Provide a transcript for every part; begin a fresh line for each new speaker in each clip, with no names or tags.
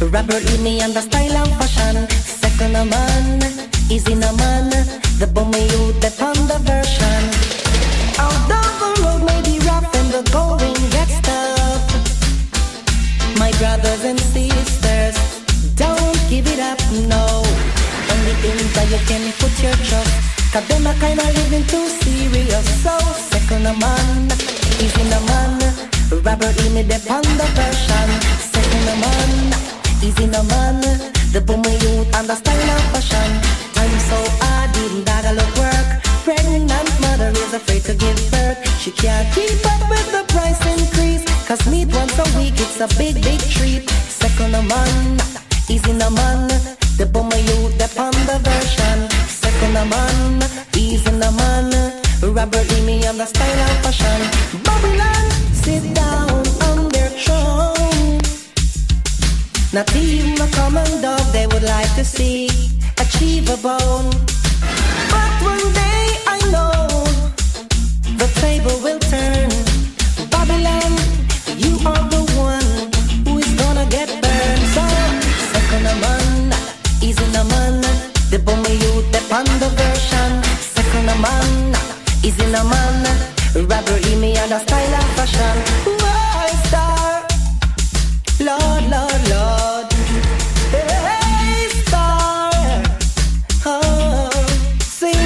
Rapper in me and the style and fashion. Second a man, is in a man. The bummy youth, the panda version. Although the road may be rough and the going gets tough, my brothers and sisters, don't give it up, no. Only things that you can put your trust, 'cause them are kinda living too serious. So second a man, is in a man. Rapper in me, the panda version. Second a man, is in a man. The boomer youth and the style of fashion. I'm so hard, even that I look work. Pregnant mother is afraid to give birth. She can't keep up with the price increase, 'cause meat once a week, it's a big, big treat. Second a man, is in a man. The boomer youth, the panda version. Second a man, is in a man. Robert E. me and the style of fashion. Babylon, sit down on their throne. Not even a common dog they would like to see achieve a bone. But one day I know the table will turn. Babylon, you are the one who is gonna get burned. So, second a man, is in a man. The bomber youth, the panda version. Second a man, is in a man. Rapper E. me and the style of fashion. Why star? Lord, Lord, Lord. Hey, star. Oh, see.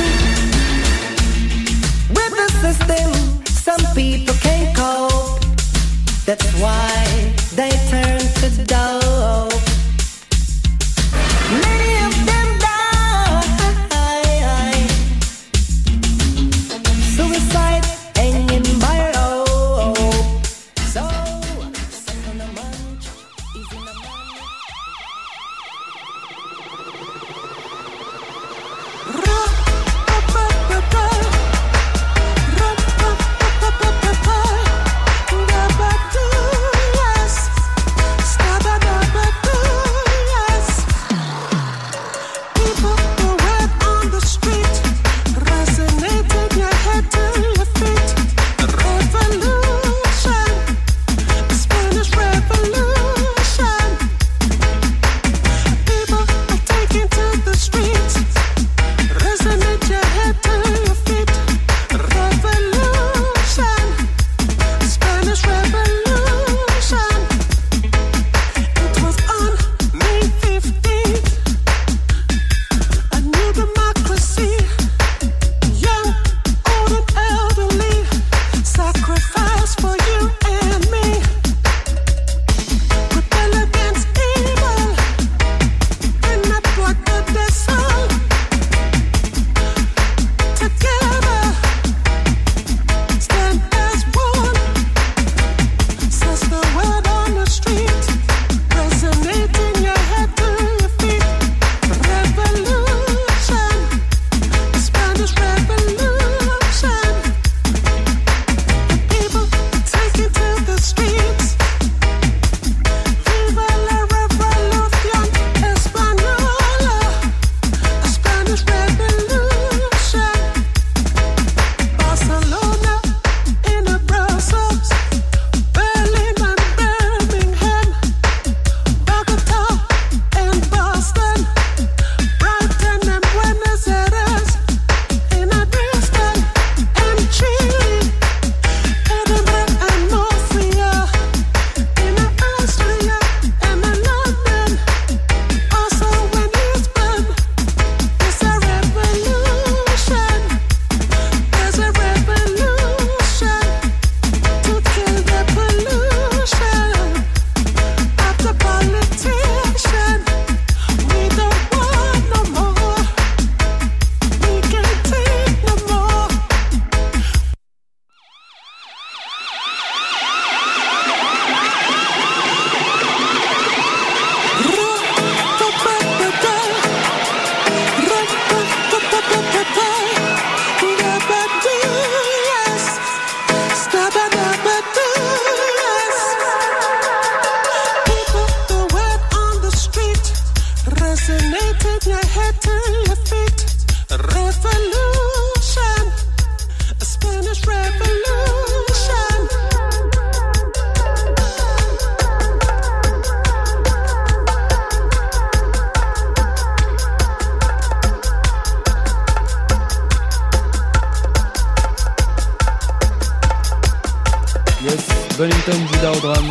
With the system, some people can't cope. That's why they turn to dope. Many of them die. Suicide hanging by rope.
Washington Videodrome.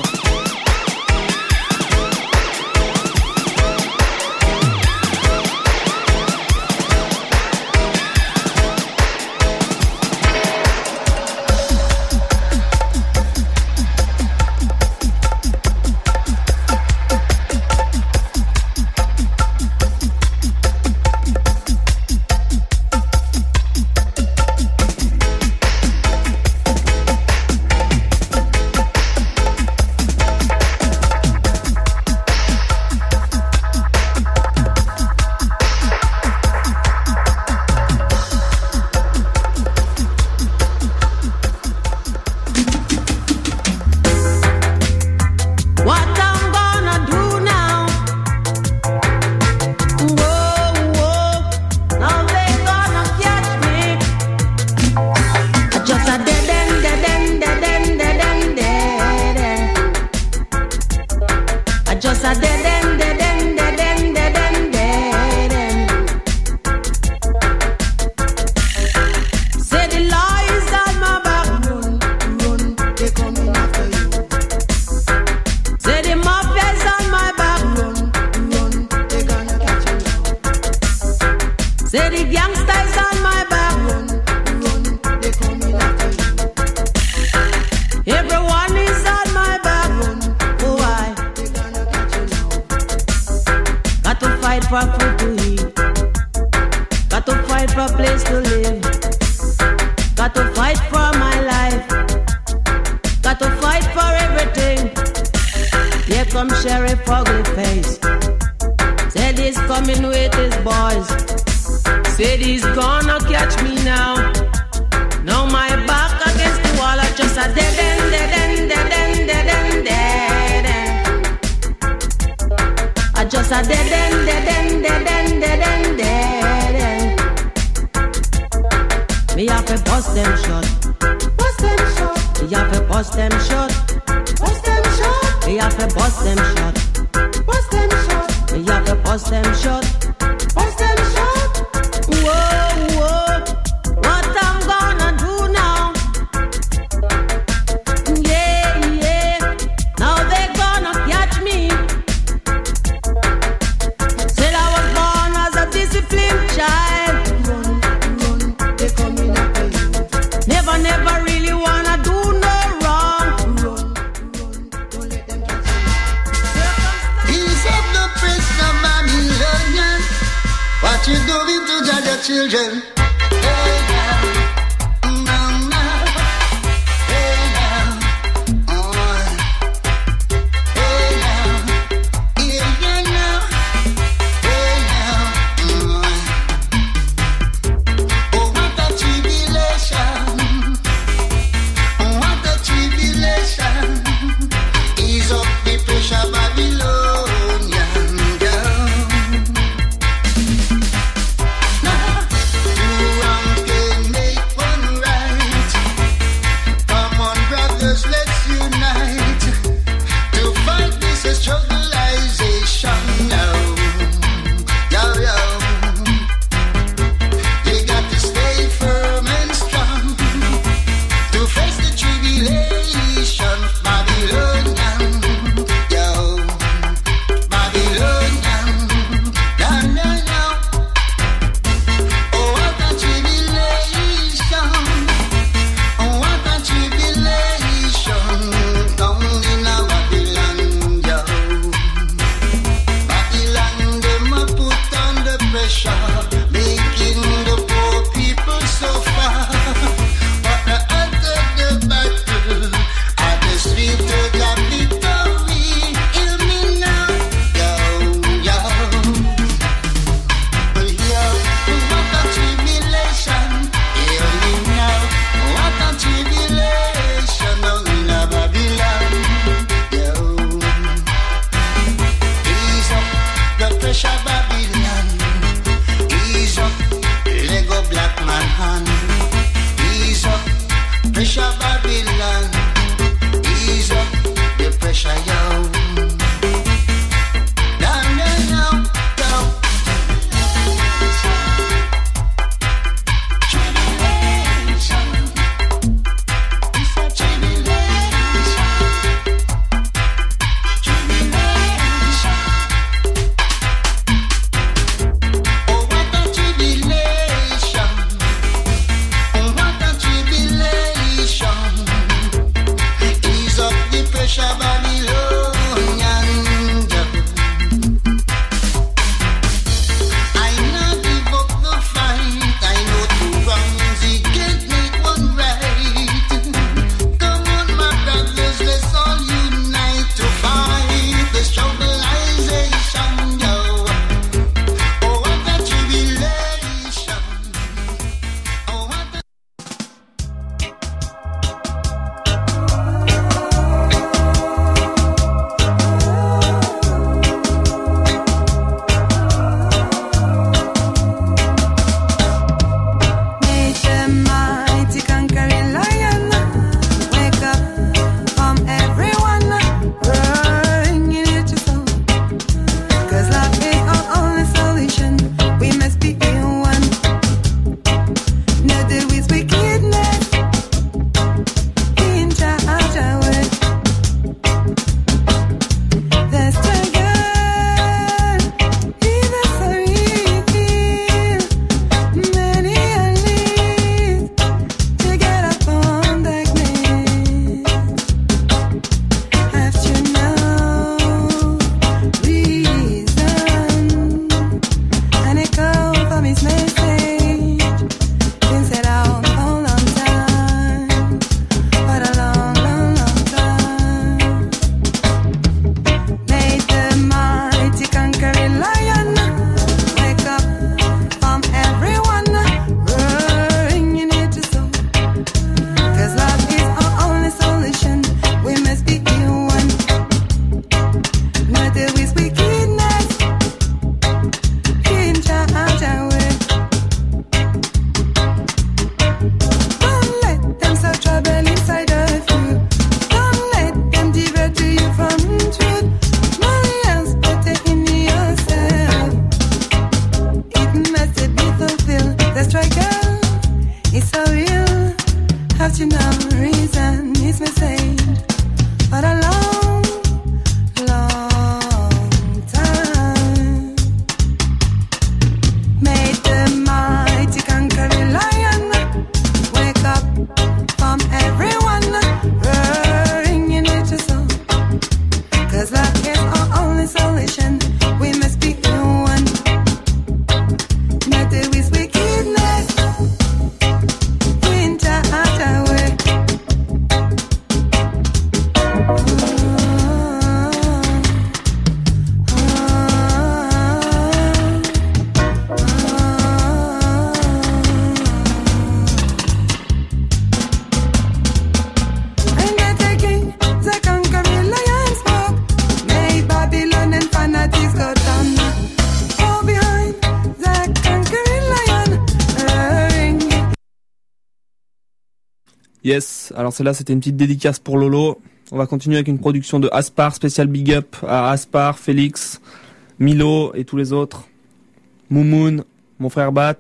Yes, alors celle-là c'était une petite dédicace pour Lolo. On va continuer avec une production de Aspar, spécial big up à Aspar, Félix, Milo et tous les autres. Moumoun, mon frère Bat.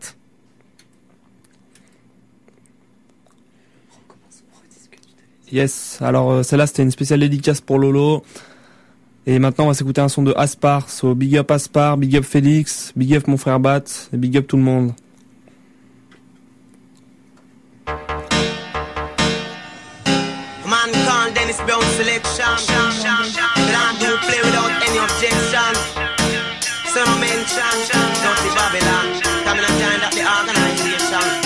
Yes, alors celle-là c'était une spéciale dédicace pour Lolo. Et maintenant on va s'écouter un son de Aspar. So big up Aspar, big up Félix, big up mon frère Bat et big up tout le monde.
Man called Dennis Brown selection. Glad to play without any objection. Some mention, dirty Babylon. Coming and join up the organization.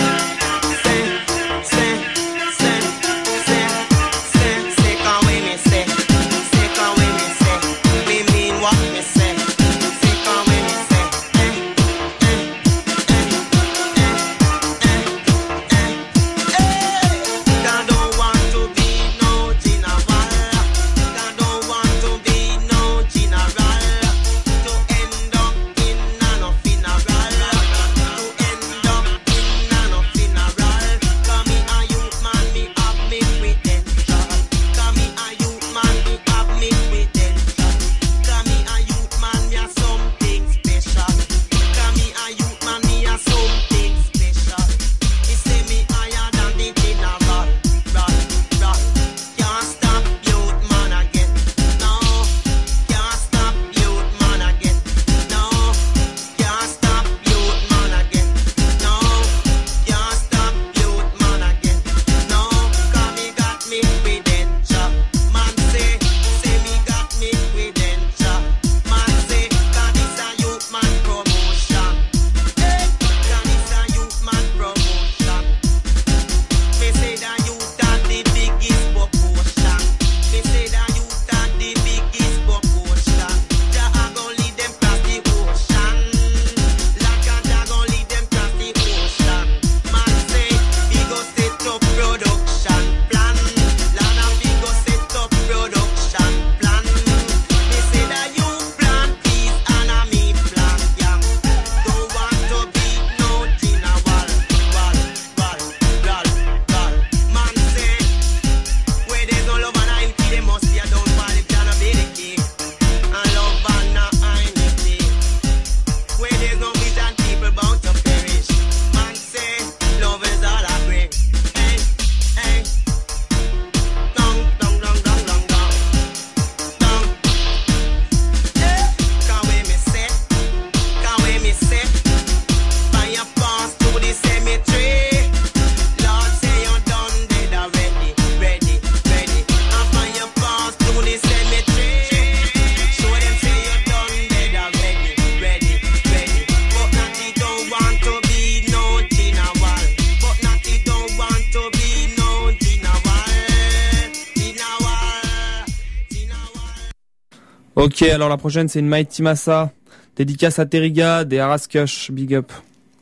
Ok, alors la prochaine c'est une Mighty Massa, dédicace à Terriga des Araskush, big up.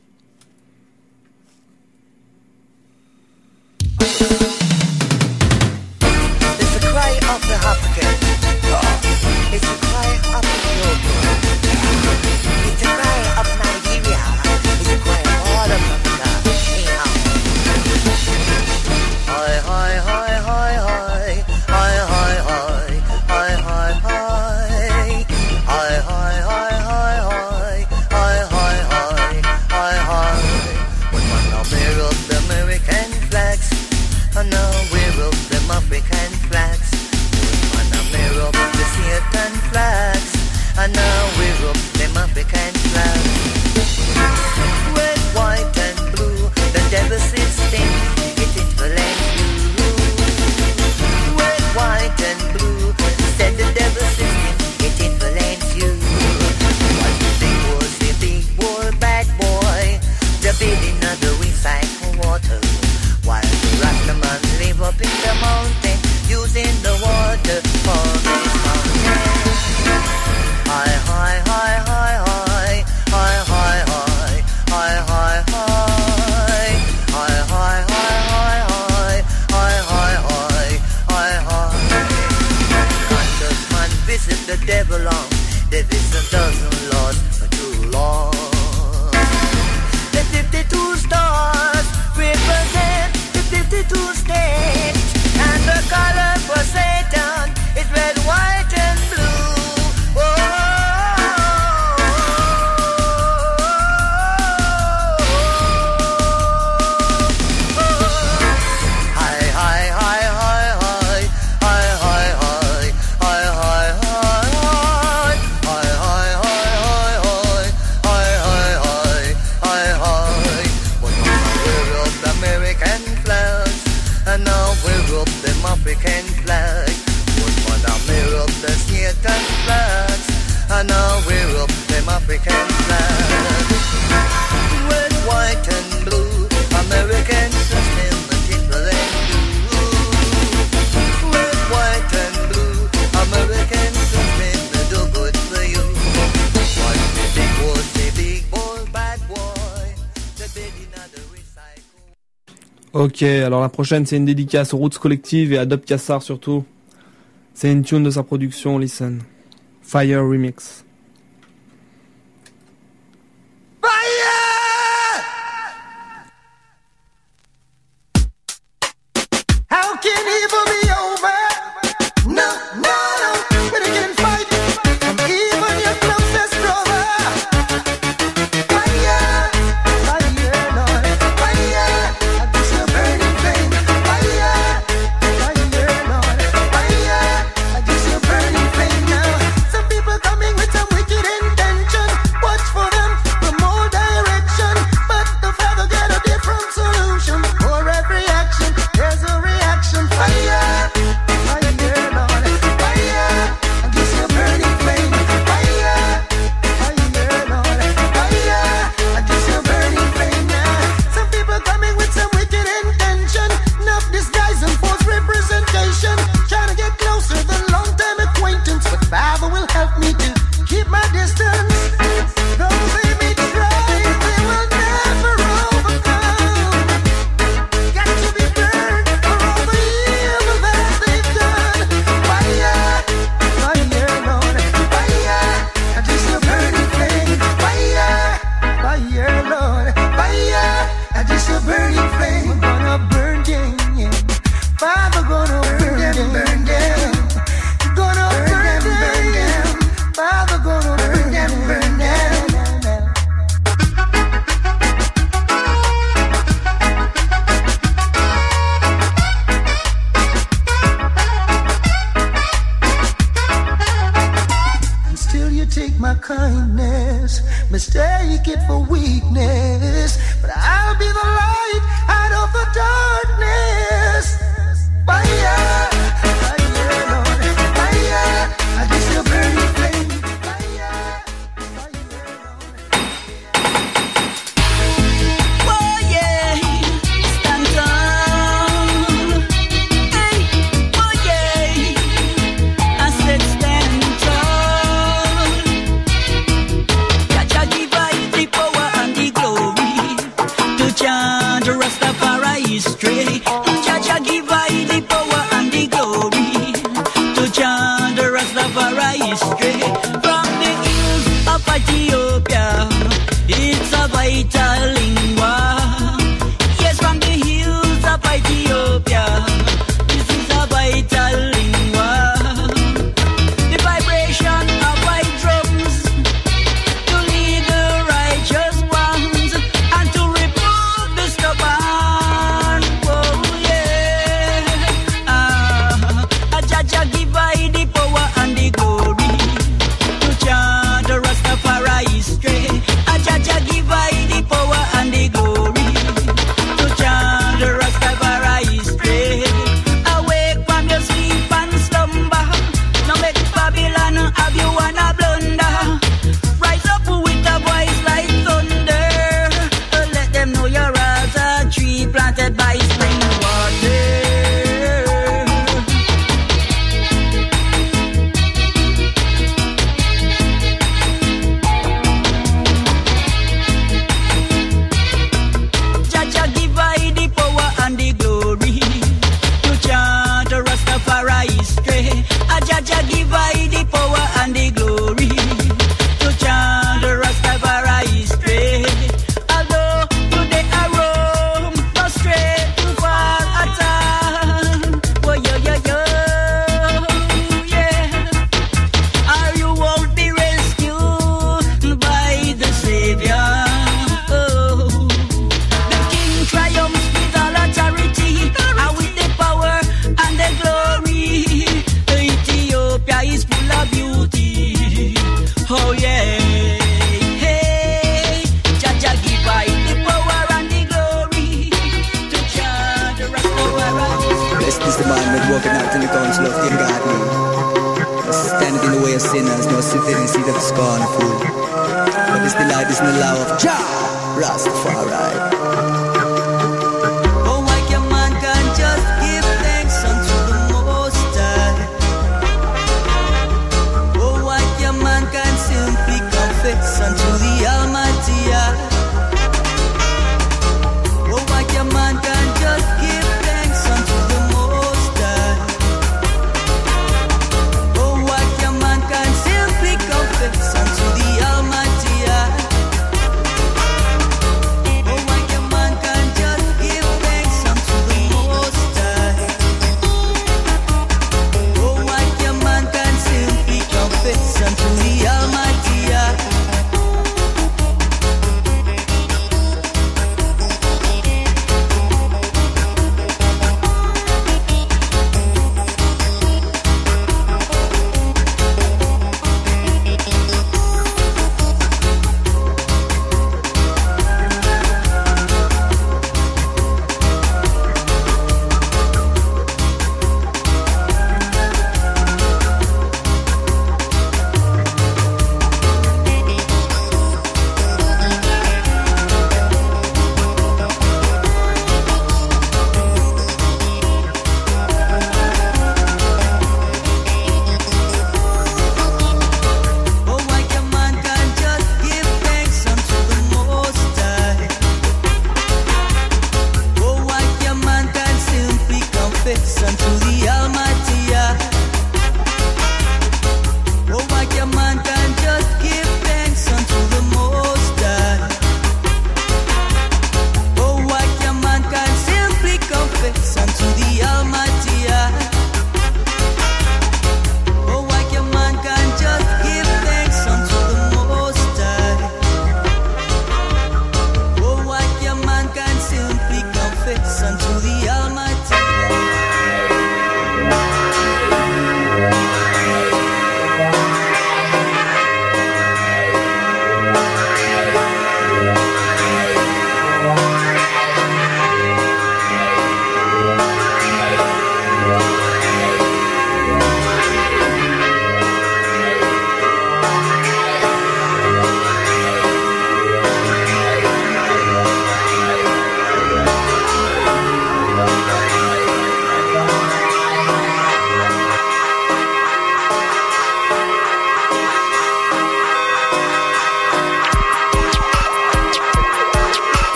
It's the cry of the African. It's the cry of Ethiopia. It's the cry of Nigeria. It's the cry of all of Africa. Hi, hi, hi, hi, hi. Hi, hi, hi. Hi, hi, hi. Hi, hi, hi, hi, hi. Hi, hi, hi. African flag. Red, white and blue, American sustain the people and do. Red, white and blue, American sustain the do good for you. Watch the big boy, the big boy, bad boy, the baby not the recycle.
Ok, alors la prochaine c'est une dédicace aux Roots Collective et à Dub Cassar surtout. C'est une tune de sa production, listen. Fire Remix.
Mistake it for weakness, but I'll be the light out of the darkness. Fire, fire, Lord, fire, I just a burning flame. Fire, fire, Lord.
Oh yeah, stand tall. Hey, oh yeah, I said stand tall. Jah give I the power and the glory to chant Rastafari history. Jah give I the power and the
a tendency to scornful. But this delight is in the law of Jah Rastafari.
Oh, why can mankind just give thanks unto the Most High? Oh, why can mankind simply confess unto the Almighty Eye? Oh, why can mankind just give thanks unto the Most High? Oh, why can mankind simply confess unto the Almighty Eye? Oh, why can mankind just give thanks unto the Most High? Oh, why can mankind simply confess unto the Almighty Eye?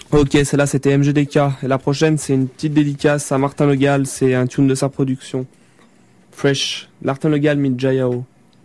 Ok, celle-là c'était MGDK. Et la prochaine c'est une petite dédicace à Martin Legal, c'est un tune de sa production. Fresh, Martin Legal meet Jayao.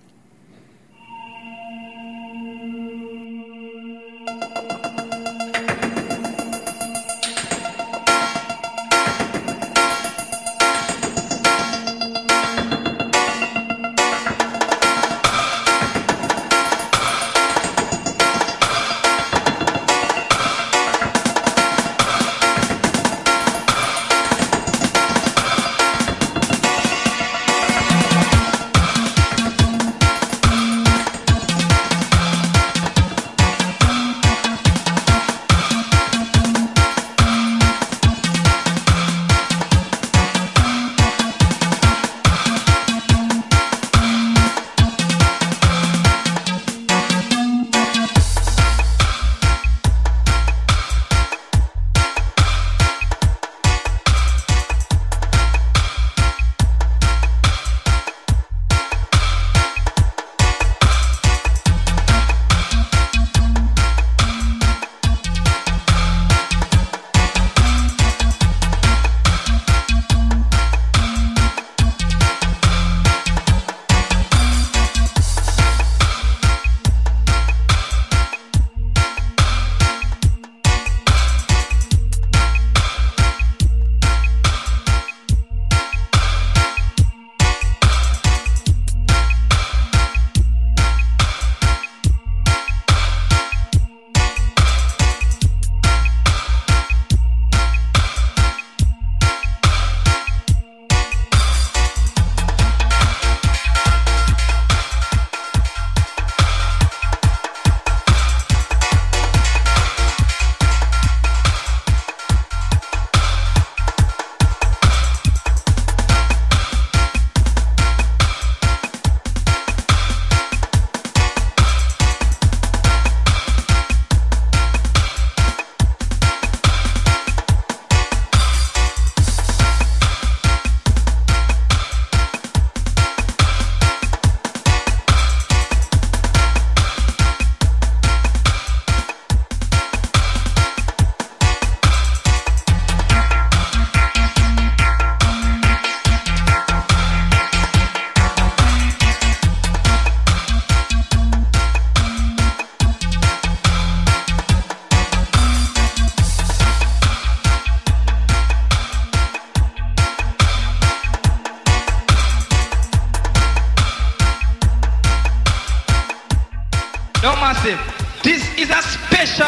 No massive. This is a special.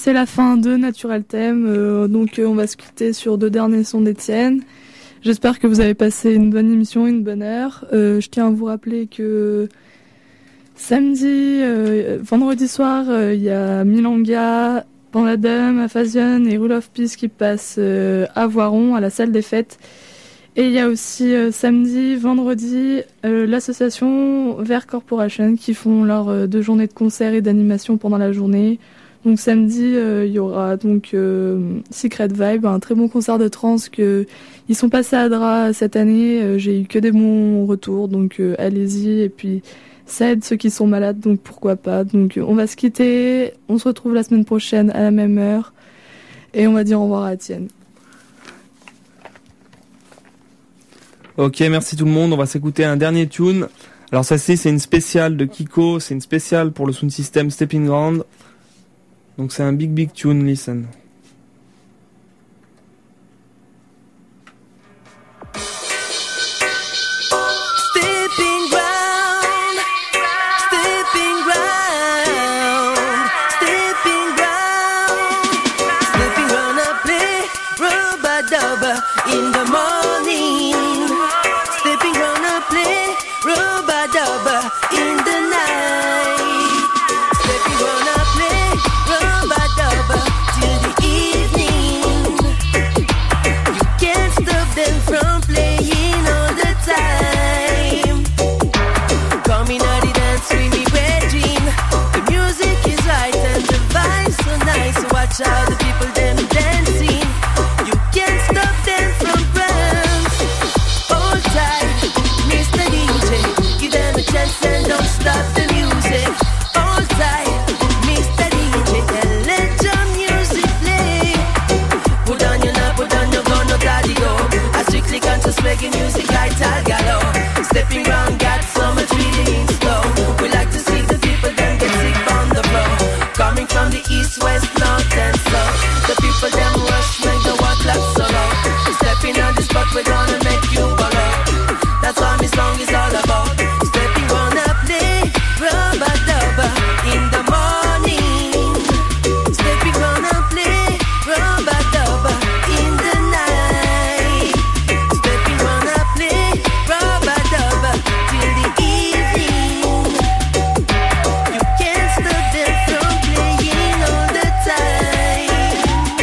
c'est la fin de Natural Theme. Donc on va se quitter sur 2 derniers sons d'Étienne. J'espère que vous avez passé une bonne émission, une bonne heure. Je tiens à vous rappeler que vendredi soir, il y a Milanga, Panladum, Aphasion et Rule of Peace qui passent à Voiron, à la salle des fêtes. Et il y a aussi samedi, vendredi, l'association Vert Corporation qui font leurs 2 journées de concerts et d'animation pendant la journée. Donc samedi, il y aura donc Secret Vibe, un très bon concert de trance ils sont passés à Dra cette année. J'ai eu que des bons retours, donc allez-y. Et puis ça aide ceux qui sont malades, donc pourquoi pas. Donc on va se quitter, on se retrouve la semaine prochaine à la même heure. Et on va dire au revoir à Étienne.
Ok, merci tout le monde. On va s'écouter un dernier tune. Alors celle-ci, c'est une spéciale de Kiko. C'est une spéciale pour le sound system Stepping Ground. Donc c'est un big tune, listen.
Stepping ground, stepping ground, stepping ground, stepping ground. I play rubber-dubber in the morning. Stepping ground, I play rubber-dubber in the night. Stepping ground, I play rubber-dubber till the evening. You can't stop them from playing all the time. Coming out the dance with me regime. The music is right and the vibe's so nice. Watch how the people them dancing. You can't stop them from dance. Hold tight, Mr. DJ. Give them a chance and don't stop the music. Hold tight, Mr. DJ, and let your music play. Put on your gun, no daddy go. I strictly conscious reggae music like Talgalo. Stepping round, got so much feeling slow. We like to see the people then get sick on the floor. Coming from the east, west, north and south. The people them rush, make the walk clap so low. Stepping on the spot, we're gonna make you follow. That's what my song is all about. Stepping on a play, rubber-dubber in the morning. Stepping on a play, rubber-dubber in the night. Stepping on a play, rubber-dubber till the evening. You can't stop them from playing all the time.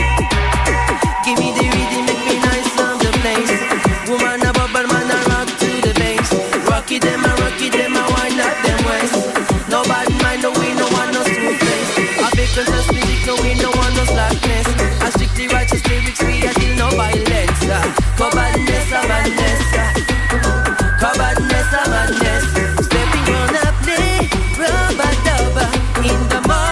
Give me the rhythm, make me nice on the place. Woman a bubble, man a rock to the bass. Rocky them, a wind up them waist. Nobody mind, no we no want no two face. A big contest music, no we no want no slackness.